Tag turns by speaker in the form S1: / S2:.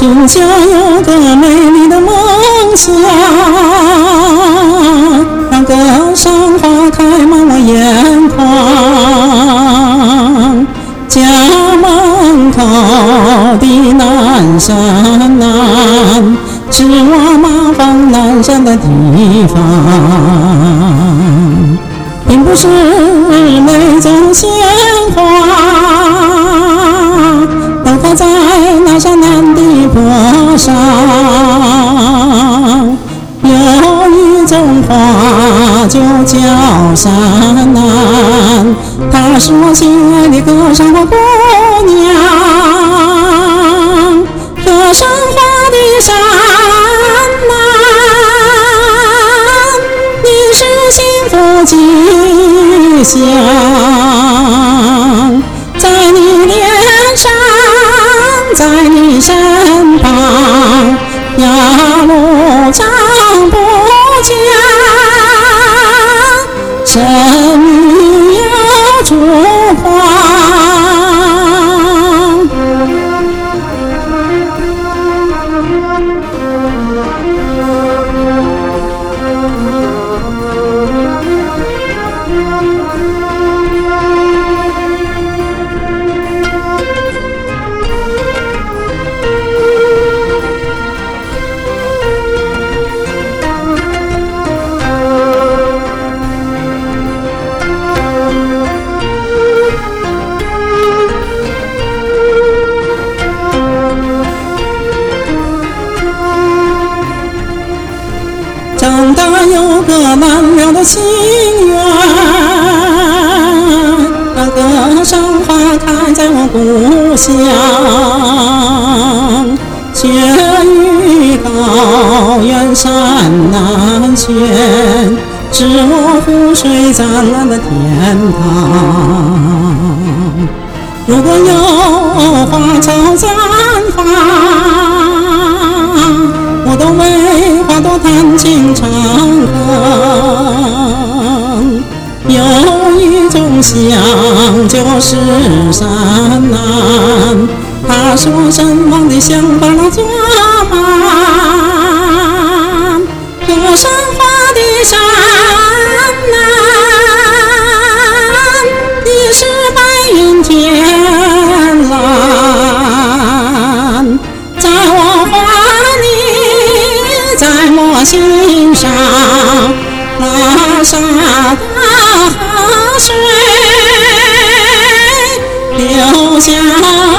S1: 心家有个美丽的梦想，让歌声花开满我眼眶。家门口的南山南，是我马放南山的地方，并不是那种鲜花，都开在那山南的坡上。有一种花就叫山南，她是我心爱的歌声花姑娘。歌声花的山南，你是幸福吉祥，在你脸上，在你身旁，呀路长不讲，生命有烛光。长大有个难了的心愿，让歌声花开在我故乡。雪域高原山南轩，是我湖水湛蓝的天堂。如果有花草绽放，我都为花朵弹琴唱哼。有一种香就是山南，它是我身旁的香伴儿作伴。歌声花的山南，你是白云天蓝，在我怀里，在我心上，拉沙的河水流下